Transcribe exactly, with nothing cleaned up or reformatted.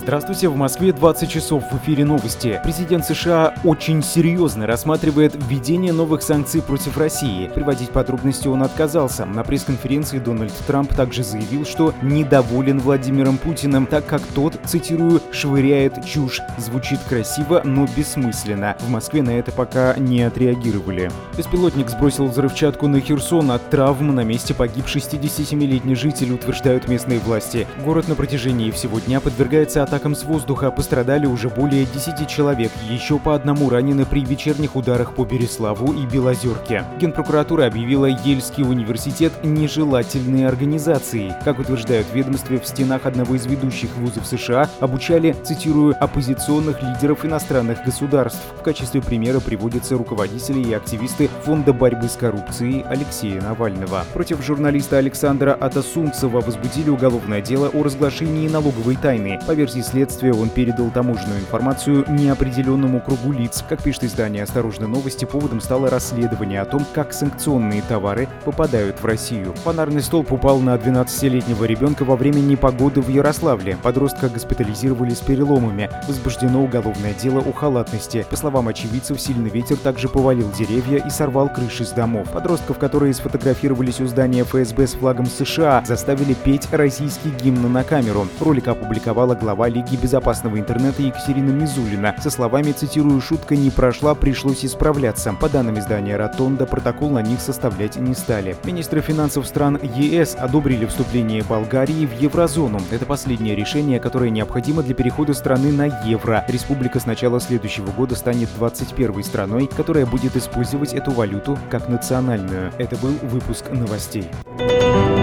Здравствуйте, в Москве двадцать часов, в эфире новости. Президент США очень серьезно рассматривает введение новых санкций против России. Приводить подробности он отказался. На пресс-конференции Дональд Трамп также заявил, что недоволен Владимиром Путиным, так как тот, цитирую, «швыряет чушь». Звучит красиво, но бессмысленно. В Москве на это пока не отреагировали. Беспилотник сбросил взрывчатку на Херсон. От травм на месте погиб шестидесятисемилетний житель, утверждают местные власти. Город на протяжении всего дня подвергается атакам с воздуха. Пострадали уже более десяти человек. Еще по одному ранены при вечерних ударах по Береславу и Белозерке. Генпрокуратура объявила Ельский университет нежелательной организацией. Как утверждают в ведомстве, в стенах одного из ведущих вузов США обучали, цитирую, оппозиционных лидеров иностранных государств. В качестве примера приводятся руководители и активисты Фонда борьбы с коррупцией Алексея Навального. Против журналиста Александра Атасунцева возбудили уголовное дело о разглашении налоговой тайны. По версии следствия, он передал таможенную информацию неопределенному кругу лиц. Как пишет издание «Осторожно новости», поводом стало расследование о том, как санкционные товары попадают в Россию. Фонарный столб упал на двенадцатилетнего ребенка во время непогоды в Ярославле. Подростка госпитализировали с переломами. Возбуждено уголовное дело о халатности. По словам очевидцев, сильный ветер также повалил деревья и сорвал крыши с домов. Подростков, которые сфотографировались у здания эф эс бэ с флагом США, заставили петь российский гимн на камеру. Ролик опубликовала глава Лиги безопасного интернета Екатерина Мизулина. Со словами, цитирую, «шутка не прошла, пришлось исправляться». По данным издания «Ротонда», протокол на них составлять не стали. Министры финансов стран е эс одобрили вступление Болгарии в еврозону. Это последнее решение, которое необходимо для перехода страны на евро. Республика с начала следующего года станет двадцать первой страной, которая будет использовать эту валюту как национальную. Это был выпуск новостей.